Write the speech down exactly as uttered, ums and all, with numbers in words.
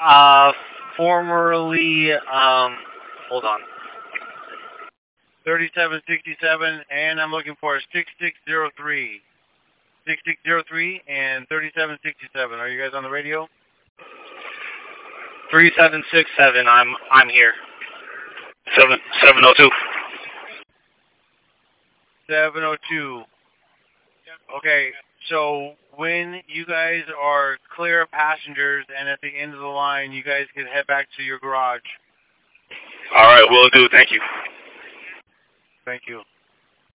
Uh, formerly, um, hold on. thirty-seven sixty-seven, and I'm looking for six six zero three. six six zero three and thirty-seven sixty-seven. Are you guys on the radio? three seven six seven, I'm I'm here. Seven seven oh two. seven oh two. Okay, so when you guys are clear of passengers and at the end of the line, you guys can head back to your garage. All right, will do. Thank you. Thank you.